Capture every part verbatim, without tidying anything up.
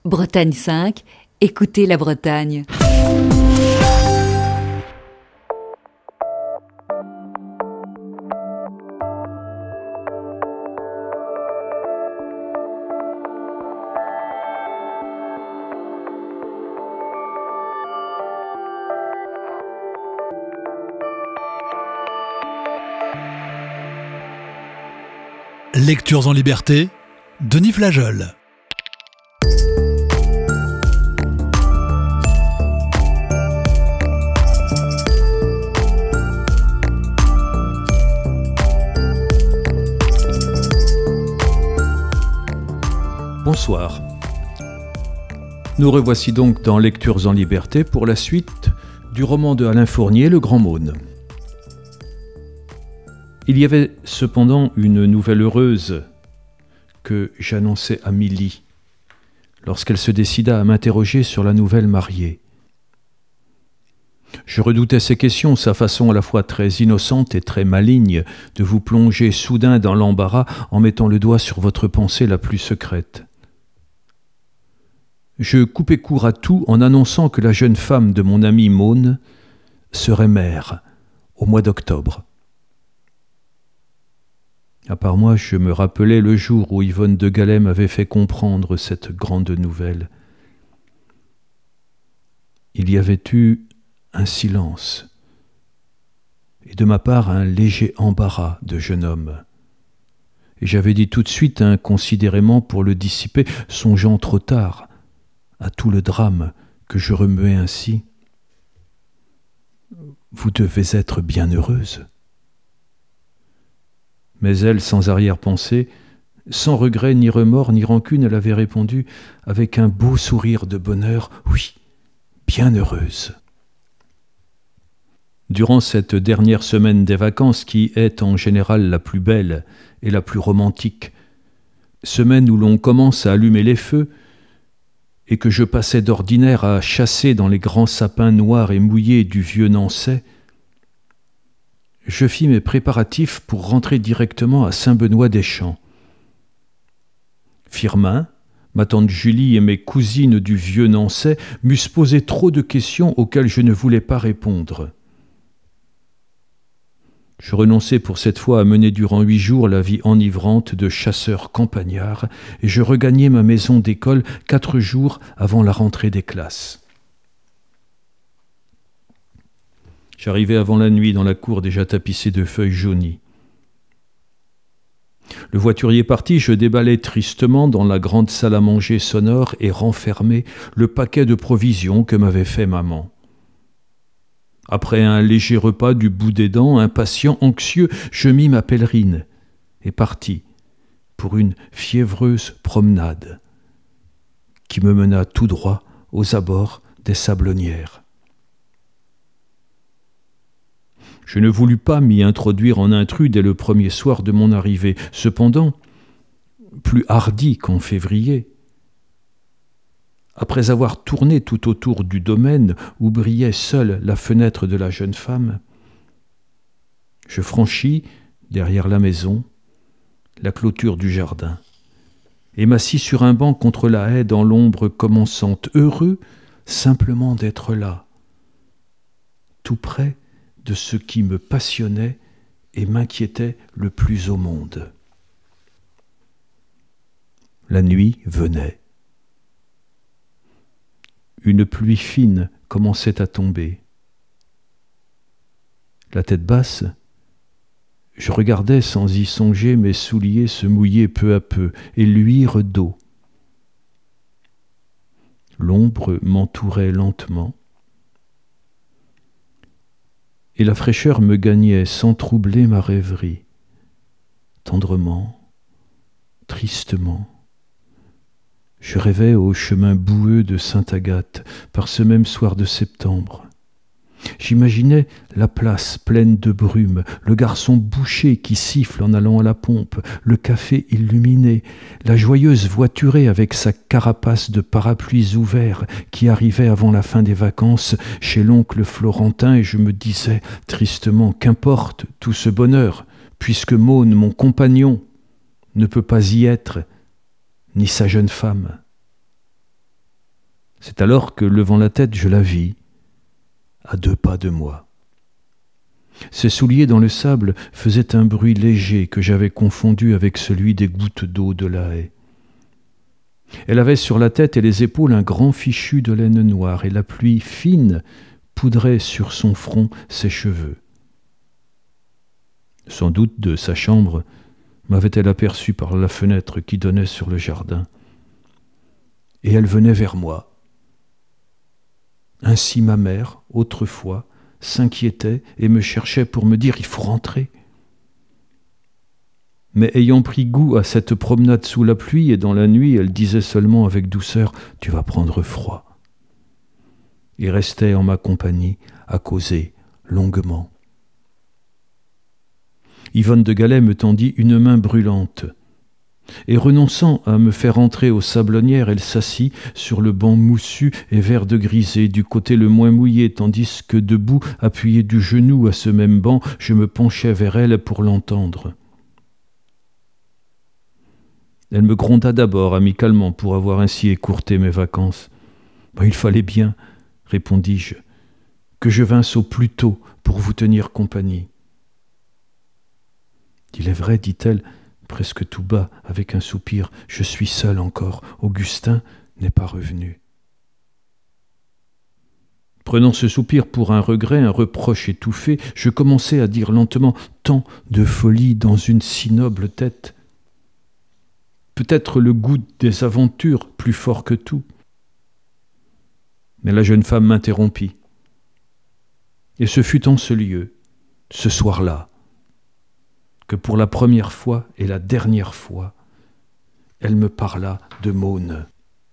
Bretagne cinq, écoutez la Bretagne. Lectures en liberté, Denis Flageol. Bonsoir. Nous revoici donc dans Lectures en liberté pour la suite du roman de Alain Fournier, Le Grand Mône. Il y avait cependant une nouvelle heureuse que j'annonçai à Milly lorsqu'elle se décida à m'interroger sur la nouvelle mariée. Je redoutais ses questions, sa façon à la fois très innocente et très maligne de vous plonger soudain dans l'embarras en mettant le doigt sur votre pensée la plus secrète. Je coupai court à tout en annonçant que la jeune femme de mon ami Mône serait mère au mois d'octobre. À part moi, je me rappelais le jour où Yvonne de Galais m'avait fait comprendre cette grande nouvelle. Il y avait eu un silence, et de ma part un léger embarras de jeune homme. Et j'avais dit tout de suite inconsidérément pour le dissiper, songeant trop tard à tout le drame que je remuais ainsi. Vous devez être bien heureuse. Mais elle, sans arrière-pensée, sans regret, ni remords, ni rancune, elle avait répondu avec un beau sourire de bonheur, « Oui, bien heureuse. » Durant cette dernière semaine des vacances, qui est en général la plus belle et la plus romantique, semaine où l'on commence à allumer les feux, et que je passais d'ordinaire à chasser dans les grands sapins noirs et mouillés du vieux Nançay, je fis mes préparatifs pour rentrer directement à Saint-Benoît-des-Champs. Firmin, ma tante Julie et mes cousines du vieux Nançay m'eussent posé trop de questions auxquelles je ne voulais pas répondre. Je renonçai pour cette fois à mener durant huit jours la vie enivrante de chasseur campagnard et je regagnai ma maison d'école quatre jours avant la rentrée des classes. J'arrivai avant la nuit dans la cour déjà tapissée de feuilles jaunies. Le voiturier parti, je déballai tristement dans la grande salle à manger sonore et renfermai le paquet de provisions que m'avait fait maman. Après un léger repas du bout des dents, impatient, anxieux, je mis ma pèlerine et partis pour une fiévreuse promenade qui me mena tout droit aux abords des Sablonnières. Je ne voulus pas m'y introduire en intrus dès le premier soir de mon arrivée. Cependant, plus hardi qu'en février, après avoir tourné tout autour du domaine où brillait seule la fenêtre de la jeune femme, je franchis, derrière la maison, la clôture du jardin et m'assis sur un banc contre la haie dans l'ombre commençante, heureux simplement d'être là, tout près de ce qui me passionnait et m'inquiétait le plus au monde. La nuit venait. Une pluie fine commençait à tomber. La tête basse, je regardais sans y songer mes souliers se mouiller peu à peu et luire d'eau. L'ombre m'entourait lentement, et la fraîcheur me gagnait sans troubler ma rêverie. Tendrement, tristement, je rêvais au chemin boueux de Sainte-Agathe par ce même soir de septembre. J'imaginais la place pleine de brume, le garçon boucher qui siffle en allant à la pompe, le café illuminé, la joyeuse voiturée avec sa carapace de parapluies ouverts qui arrivait avant la fin des vacances chez l'oncle Florentin, et je me disais tristement qu'importe tout ce bonheur, puisque Mône, mon compagnon, ne peut pas y être, ni sa jeune femme. C'est alors que, levant la tête, je la vis, à deux pas de moi. Ses souliers dans le sable faisaient un bruit léger que j'avais confondu avec celui des gouttes d'eau de la haie. Elle avait sur la tête et les épaules un grand fichu de laine noire, et la pluie fine poudrait sur son front ses cheveux. Sans doute de sa chambre m'avait-elle aperçu par la fenêtre qui donnait sur le jardin, et elle venait vers moi. Ainsi ma mère, autrefois, s'inquiétait et me cherchait pour me dire « il faut rentrer ». Mais ayant pris goût à cette promenade sous la pluie et dans la nuit, elle disait seulement avec douceur « tu vas prendre froid » et restait en ma compagnie à causer longuement. Yvonne de Galais me tendit une main brûlante, et renonçant à me faire entrer aux sablonnières, elle s'assit sur le banc moussu et vert de grisé du côté le moins mouillé, tandis que debout, appuyé du genou à ce même banc, je me penchais vers elle pour l'entendre. Elle me gronda d'abord amicalement pour avoir ainsi écourté mes vacances. Ben, « Il fallait bien, répondis-je, que je vinsse au plus tôt pour vous tenir compagnie. » « Il est vrai, dit-elle, presque tout bas, avec un soupir, je suis seule encore, Augustin n'est pas revenu. » Prenant ce soupir pour un regret, un reproche étouffé, je commençai à dire lentement « tant de folie dans une si noble tête. Peut-être le goût des aventures plus fort que tout. » Mais la jeune femme m'interrompit. Et ce fut en ce lieu, ce soir-là, que pour la première fois et la dernière fois, elle me parla de Maunes.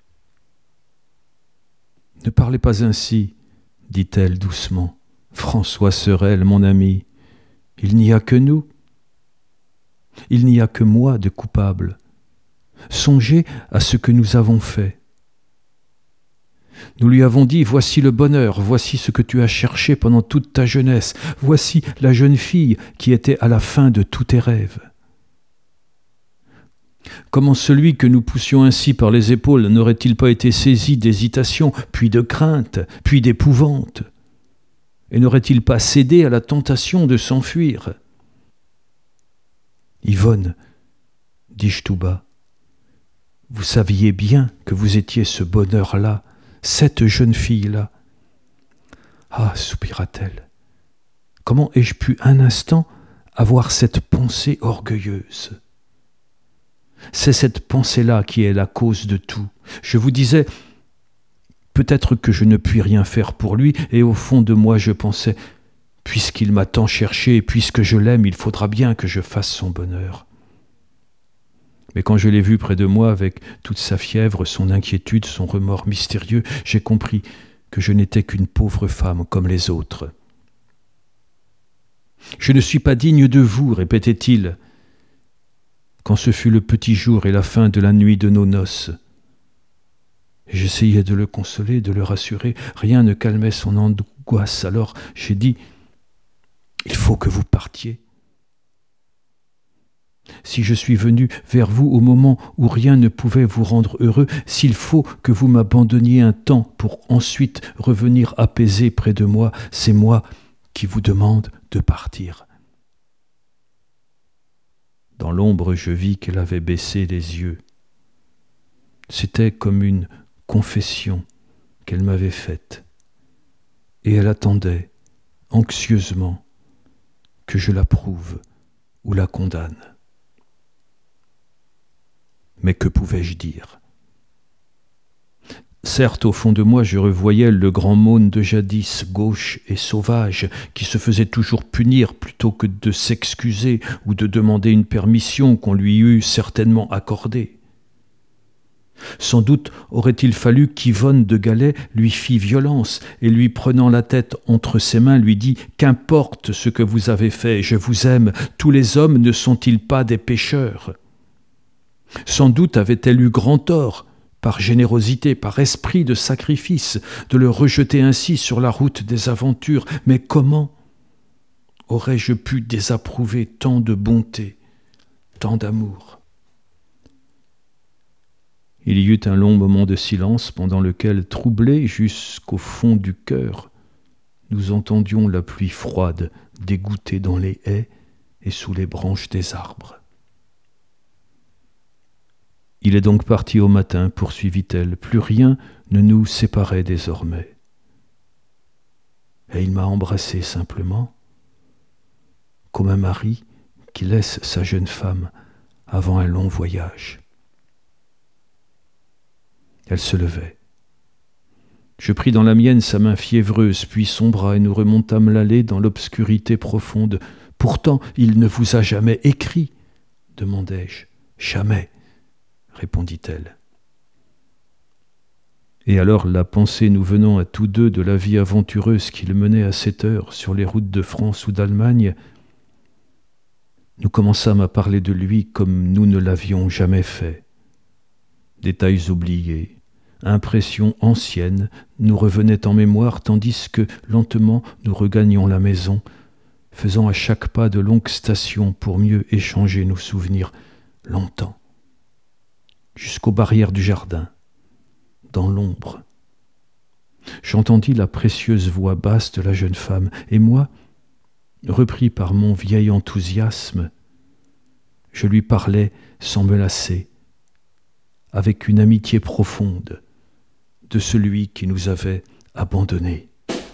« Ne parlez pas ainsi, dit-elle doucement. François Sorel, mon ami, il n'y a que nous. Il n'y a que moi de coupable. Songez à ce que nous avons fait. Nous lui avons dit, voici le bonheur, voici ce que tu as cherché pendant toute ta jeunesse, voici la jeune fille qui était à la fin de tous tes rêves. Comment celui que nous poussions ainsi par les épaules n'aurait-il pas été saisi d'hésitation, puis de crainte, puis d'épouvante, et n'aurait-il pas cédé à la tentation de s'enfuir? Yvonne, dis-je tout bas, vous saviez bien que vous étiez ce bonheur-là, cette jeune fille-là. Ah, soupira-t-elle, comment ai-je pu un instant avoir cette pensée orgueilleuse? C'est cette pensée-là qui est la cause de tout. Je vous disais, peut-être que je ne puis rien faire pour lui, et au fond de moi je pensais, puisqu'il m'a tant cherché, et puisque je l'aime, il faudra bien que je fasse son bonheur. Mais quand je l'ai vu près de moi, avec toute sa fièvre, son inquiétude, son remords mystérieux, j'ai compris que je n'étais qu'une pauvre femme comme les autres. « Je ne suis pas digne de vous, répétait-il, quand ce fut le petit jour et la fin de la nuit de nos noces. » Et j'essayais de le consoler, de le rassurer. Rien ne calmait son angoisse. Alors j'ai dit « Il faut que vous partiez. » Si je suis venu vers vous au moment où rien ne pouvait vous rendre heureux, s'il faut que vous m'abandonniez un temps pour ensuite revenir apaisé près de moi, c'est moi qui vous demande de partir. Dans l'ombre, je vis qu'elle avait baissé les yeux. C'était comme une confession qu'elle m'avait faite, et elle attendait anxieusement que je l'approuve ou la condamne. Mais que pouvais-je dire? Certes, au fond de moi, je revoyais le grand Maunes de jadis, gauche et sauvage, qui se faisait toujours punir plutôt que de s'excuser ou de demander une permission qu'on lui eût certainement accordée. Sans doute aurait-il fallu qu'Yvonne de Galais lui fît violence et lui prenant la tête entre ses mains lui dit « Qu'importe ce que vous avez fait, je vous aime, tous les hommes ne sont-ils pas des pécheurs ?» Sans doute avait-elle eu grand tort, par générosité, par esprit de sacrifice, de le rejeter ainsi sur la route des aventures. Mais comment aurais-je pu désapprouver tant de bonté, tant d'amour? Il y eut un long moment de silence pendant lequel, troublés jusqu'au fond du cœur, nous entendions la pluie froide dégoûter dans les haies et sous les branches des arbres. « Il est donc parti au matin, poursuivit-elle, plus rien ne nous séparait désormais. Et il m'a embrassé simplement, comme un mari qui laisse sa jeune femme avant un long voyage. » Elle se levait. Je pris dans la mienne sa main fiévreuse, puis son bras, et nous remontâmes l'allée dans l'obscurité profonde. « Pourtant, il ne vous a jamais écrit ?» demandai-je. « Jamais, » répondit-elle. Et alors la pensée nous venant à tous deux de la vie aventureuse qu'il menait à cette heure sur les routes de France ou d'Allemagne, nous commençâmes à parler de lui comme nous ne l'avions jamais fait. Détails oubliés, impressions anciennes nous revenaient en mémoire, tandis que, lentement, nous regagnions la maison, faisant à chaque pas de longues stations pour mieux échanger nos souvenirs longtemps, jusqu'aux barrières du jardin, dans l'ombre. J'entendis la précieuse voix basse de la jeune femme, et moi, repris par mon vieil enthousiasme, je lui parlais sans me lasser, avec une amitié profonde de celui qui nous avait abandonnés.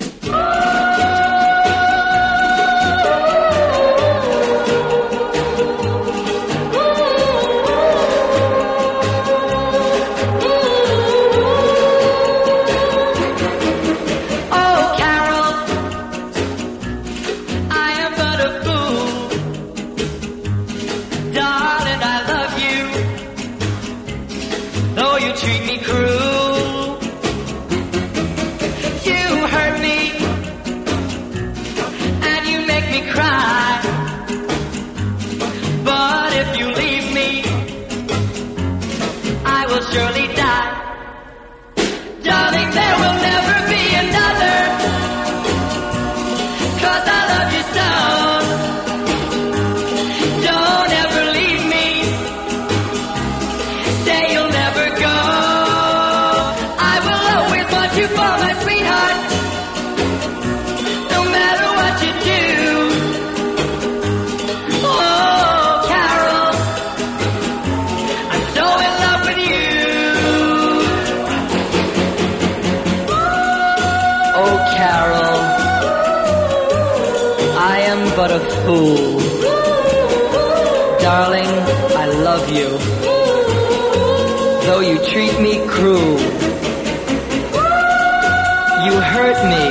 But a fool. Darling, I love you, though you treat me cruel. You hurt me,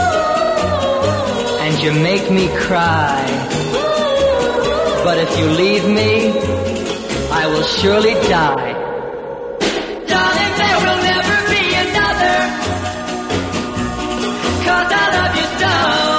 and you make me cry. But if you leave me, I will surely die. Darling, there will never be another, 'cause I love you so.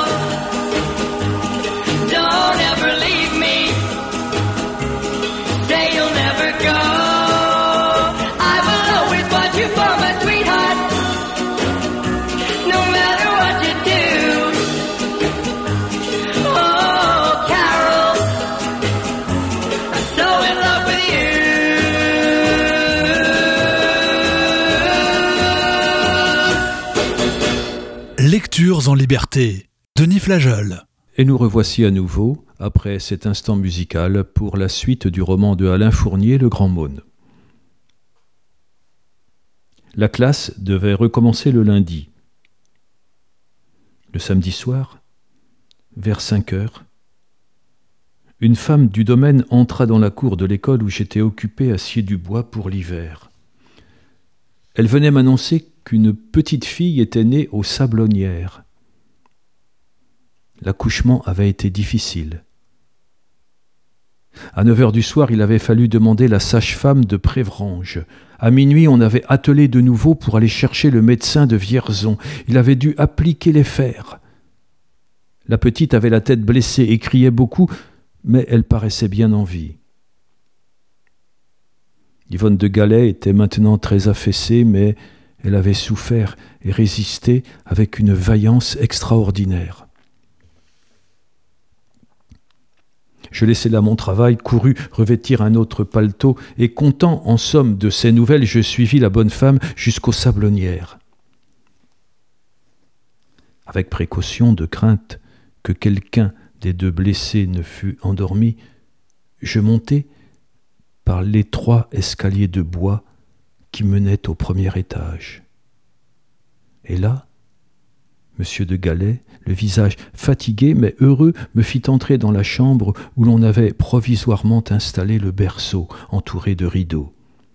Lectures en liberté, Denis Flageol. Et nous revoici à nouveau, après cet instant musical, pour la suite du roman de Alain Fournier, Le Grand Mône. La classe devait recommencer le lundi. Le samedi soir, vers cinq heures, une femme du domaine entra dans la cour de l'école où j'étais occupé à scier du bois pour l'hiver. Elle venait m'annoncer qu'une petite fille était née aux Sablonnières. L'accouchement avait été difficile. À neuf heures du soir, il avait fallu demander la sage-femme de Prévrange. À minuit, on avait attelé de nouveau pour aller chercher le médecin de Vierzon. Il avait dû appliquer les fers. La petite avait la tête blessée et criait beaucoup, mais elle paraissait bien en vie. Yvonne de Galais était maintenant très affaissée, mais elle avait souffert et résisté avec une vaillance extraordinaire. Je laissai là mon travail, courus revêtir un autre paletot, et content en somme de ces nouvelles, je suivis la bonne femme jusqu'aux Sablonnières. Avec précaution, de crainte que quelqu'un des deux blessés ne fût endormi, je montai par l'étroit escalier de bois qui menait au premier étage. Et là, Monsieur de Galais, le visage fatigué mais heureux, me fit entrer dans la chambre où l'on avait provisoirement installé le berceau entouré de rideaux.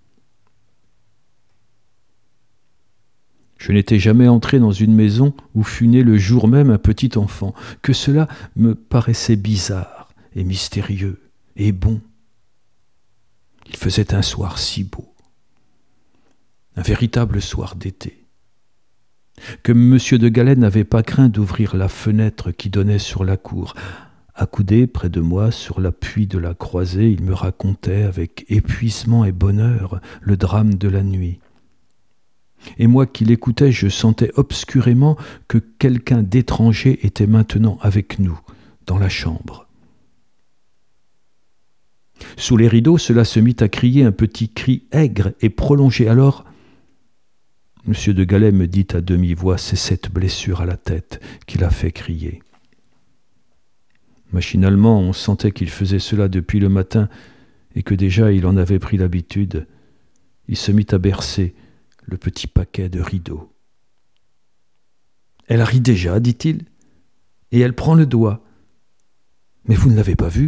Je n'étais jamais entré dans une maison où fut né le jour même un petit enfant, que cela me paraissait bizarre et mystérieux et bon. Il faisait un soir si beau, un véritable soir d'été, que Monsieur de Galais n'avait pas craint d'ouvrir la fenêtre qui donnait sur la cour. Accoudé près de moi sur l'appui de la croisée, il me racontait avec épuisement et bonheur le drame de la nuit. Et moi qui l'écoutais, je sentais obscurément que quelqu'un d'étranger était maintenant avec nous, dans la chambre. Sous les rideaux, cela se mit à crier un petit cri aigre et prolongé. Alors, Monsieur de Galais me dit à demi-voix, c'est cette blessure à la tête qui l'a fait crier. Machinalement, on sentait qu'il faisait cela depuis le matin et que déjà il en avait pris l'habitude. Il se mit à bercer le petit paquet de rideaux. « Elle rit déjà, dit-il, et elle prend le doigt. Mais vous ne l'avez pas vue ?»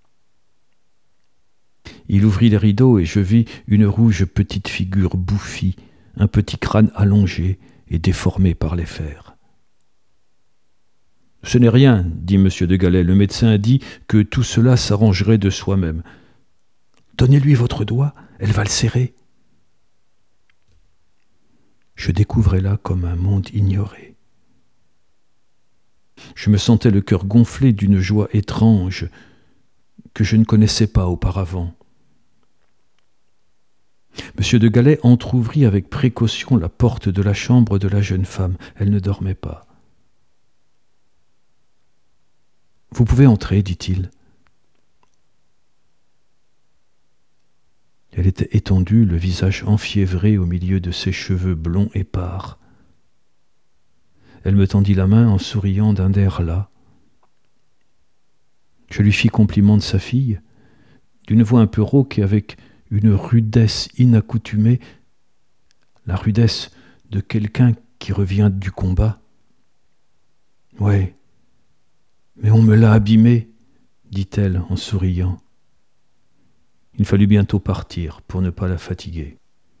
Il ouvrit les rideaux et je vis une rouge petite figure bouffie, un petit crâne allongé et déformé par les fers. « Ce n'est rien, dit Monsieur de Galais. Le médecin a dit que tout cela s'arrangerait de soi-même. Donnez-lui votre doigt, elle va le serrer. » Je découvrais là comme un monde ignoré. Je me sentais le cœur gonflé d'une joie étrange que je ne connaissais pas auparavant. Monsieur de Galais entr'ouvrit avec précaution la porte de la chambre de la jeune femme. Elle ne dormait pas. « Vous pouvez entrer, dit-il. » Elle était étendue, le visage enfiévré au milieu de ses cheveux blonds épars. Elle me tendit la main en souriant d'un air las. Je lui fis compliment de sa fille, d'une voix un peu rauque et avec une rudesse inaccoutumée, la rudesse de quelqu'un qui revient du combat. « Ouais, mais on me l'a abîmée, dit-elle en souriant. Il fallut bientôt partir pour ne pas la fatiguer.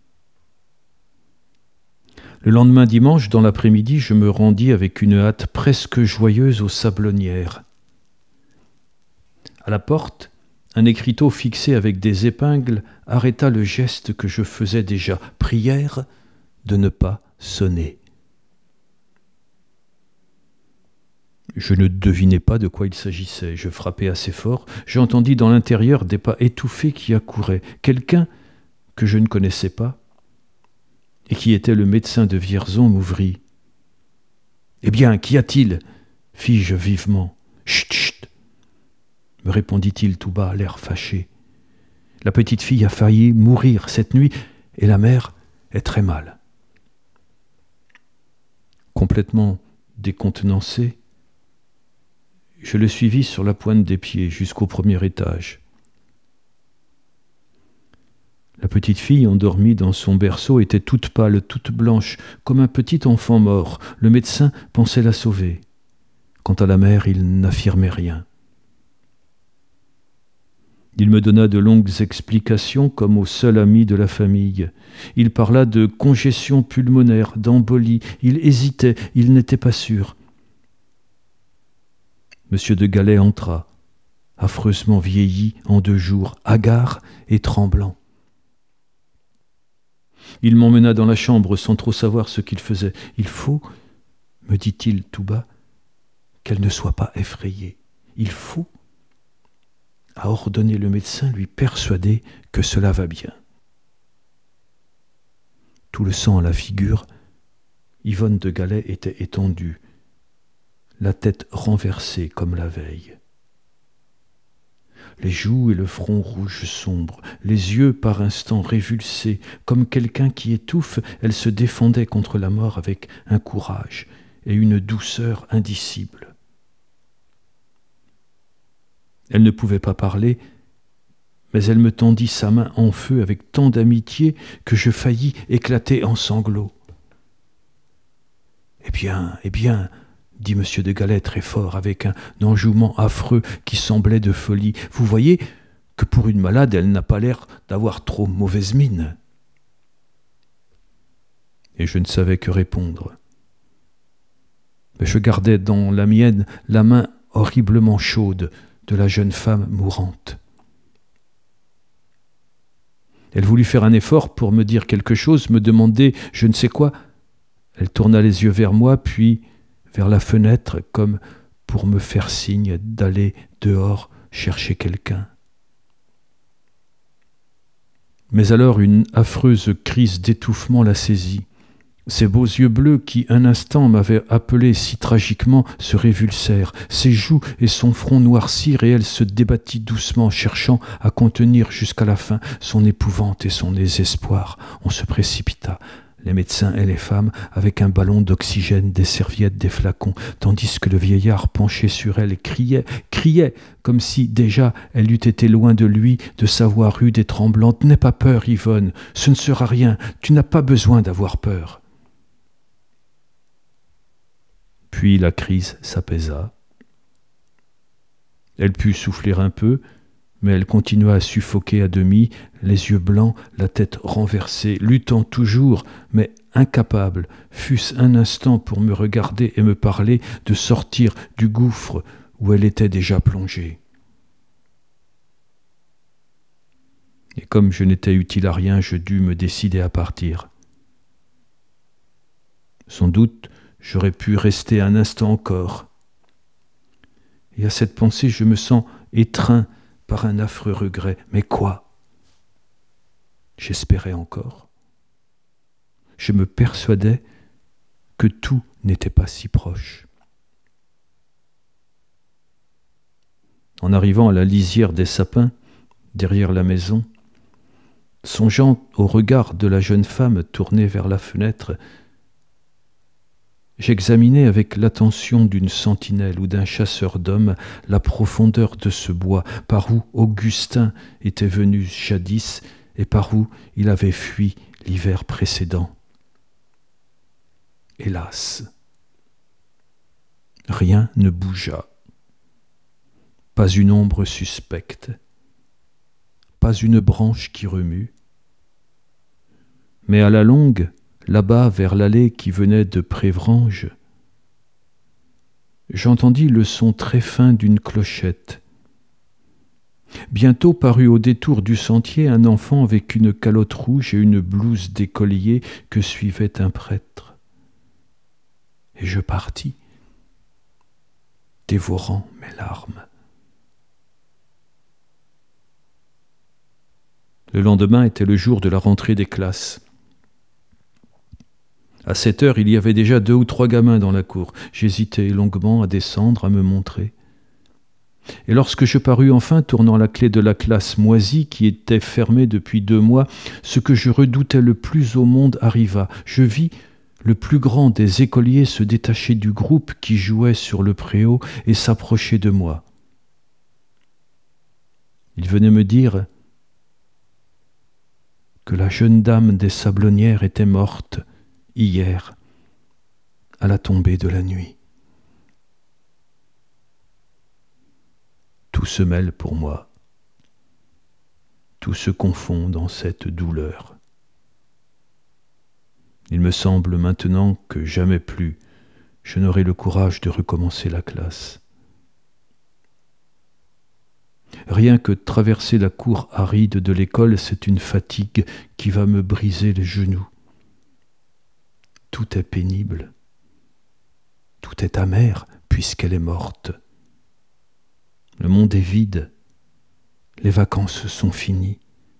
Le lendemain dimanche, dans l'après-midi, je me rendis avec une hâte presque joyeuse aux Sablonnières. À la porte, un écriteau fixé avec des épingles arrêta le geste que je faisais déjà, prière de ne pas sonner. Je ne devinais pas de quoi il s'agissait. Je frappai assez fort. J'entendis dans l'intérieur des pas étouffés qui accouraient. Quelqu'un que je ne connaissais pas et qui était le médecin de Vierzon m'ouvrit. « Eh bien, qu'y a-t-il » fis-je vivement. « Chut, chut » me répondit-il tout bas, l'air fâché. « La petite fille a failli mourir cette nuit et la mère est très mal. » Complètement décontenancé, je le suivis sur la pointe des pieds jusqu'au premier étage. La petite fille, endormie dans son berceau, était toute pâle, toute blanche, comme un petit enfant mort. Le médecin pensait la sauver. Quant à la mère, il n'affirmait rien. Il me donna de longues explications comme au seul ami de la famille. Il parla de congestion pulmonaire, d'embolie. Il hésitait, il n'était pas sûr. Monsieur de Galais entra, affreusement vieilli en deux jours, hagard et tremblant. Il m'emmena dans la chambre sans trop savoir ce qu'il faisait. « Il faut, me dit-il tout bas, qu'elle ne soit pas effrayée. Il faut, a ordonné le médecin, lui persuader que cela va bien. » Tout le sang à la figure, Yvonne de Galais était étendue, la tête renversée comme la veille. les joues et le front rouge sombre, les yeux par instants révulsés, comme quelqu'un qui étouffe, elle se défendait contre la mort avec un courage et une douceur indicibles. Elle ne pouvait pas parler, mais elle me tendit sa main en feu avec tant d'amitié que je faillis éclater en sanglots. « Eh bien, eh bien, dit M. de Galais très fort, avec un enjouement affreux qui semblait de folie, vous voyez que pour une malade, elle n'a pas l'air d'avoir trop mauvaise mine. » Et je ne savais que répondre. Mais je gardais dans la mienne la main horriblement chaude de la jeune femme mourante. Elle voulut faire un effort pour me dire quelque chose, me demander je ne sais quoi. Elle tourna les yeux vers moi, puis vers la fenêtre, comme pour me faire signe d'aller dehors chercher quelqu'un. Mais alors une affreuse crise d'étouffement la saisit. Ses beaux yeux bleus qui, un instant, m'avaient appelé si tragiquement, se révulsèrent. Ses joues et son front noircirent et elle se débattit doucement, cherchant à contenir jusqu'à la fin son épouvante et son désespoir. On se précipita, les médecins et les femmes, avec un ballon d'oxygène, des serviettes, des flacons, tandis que le vieillard, penché sur elle, criait, criait, comme si déjà elle eût été loin de lui, de sa voix rude et tremblante. « N'aie pas peur, Yvonne, ce ne sera rien, tu n'as pas besoin d'avoir peur. » Puis la crise s'apaisa. Elle put souffler un peu, mais elle continua à suffoquer à demi, les yeux blancs, la tête renversée, luttant toujours, mais incapable, fût-ce un instant pour me regarder et me parler, de sortir du gouffre où elle était déjà plongée. Et comme je n'étais utile à rien, je dus me décider à partir. Sans doute, j'aurais pu rester un instant encore. Et à cette pensée, je me sens étreint par un affreux regret. Mais quoi ? J'espérais encore. Je me persuadais que tout n'était pas si proche. En arrivant à la lisière des sapins, derrière la maison, songeant au regard de la jeune femme tournée vers la fenêtre, j'examinais avec l'attention d'une sentinelle ou d'un chasseur d'hommes la profondeur de ce bois par où Augustin était venu jadis et par où il avait fui l'hiver précédent. Hélas, rien ne bougea, pas une ombre suspecte, pas une branche qui remue, mais à la longue, là-bas, vers l'allée qui venait de Prévrange, j'entendis le son très fin d'une clochette. Bientôt parut au détour du sentier un enfant avec une calotte rouge et une blouse d'écolier que suivait un prêtre. Et je partis, dévorant mes larmes. Le lendemain était le jour de la rentrée des classes. À sept heures, il y avait déjà deux ou trois gamins dans la cour. J'hésitais longuement à descendre, à me montrer. Et lorsque je parus enfin, tournant la clé de la classe moisie, qui était fermée depuis deux mois, ce que je redoutais le plus au monde arriva. Je vis le plus grand des écoliers se détacher du groupe qui jouait sur le préau et s'approcher de moi. Il venait me dire que la jeune dame des Sablonnières était morte hier, à la tombée de la nuit. Tout se mêle pour moi, tout se confond dans cette douleur. Il me semble maintenant que jamais plus je n'aurai le courage de recommencer la classe. Rien que traverser la cour aride de l'école, c'est une fatigue qui va me briser les genoux. Tout est pénible, tout est amer puisqu'elle est morte. Le monde est vide, les vacances sont finies.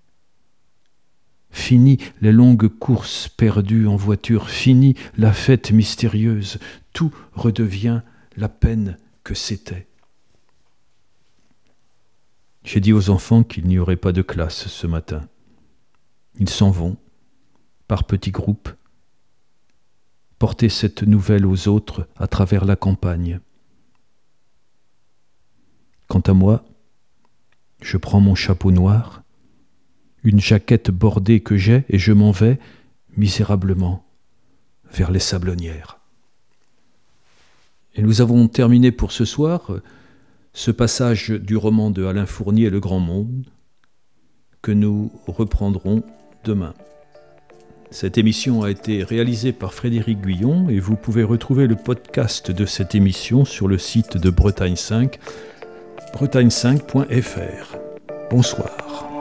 Finies les longues courses perdues en voiture, finie la fête mystérieuse, tout redevient la peine que c'était. J'ai dit aux enfants qu'il n'y aurait pas de classe ce matin. Ils s'en vont, par petits groupes, porter cette nouvelle aux autres à travers la campagne. Quant à moi, je prends mon chapeau noir, une jaquette bordée que j'ai, et je m'en vais, misérablement, vers les Sablonnières. Et nous avons terminé pour ce soir ce passage du roman de Alain Fournier, Le Grand Monde, que nous reprendrons demain. Cette émission a été réalisée par Frédéric Guyon et vous pouvez retrouver le podcast de cette émission sur le site de Bretagne cinq, bretagne cinq point f r. Bonsoir.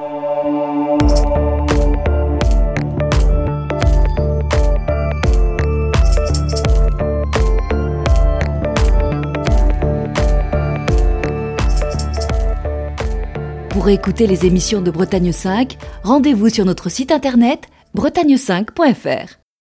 Pour écouter les émissions de Bretagne cinq, rendez-vous sur notre site internet bretagne cinq point f r.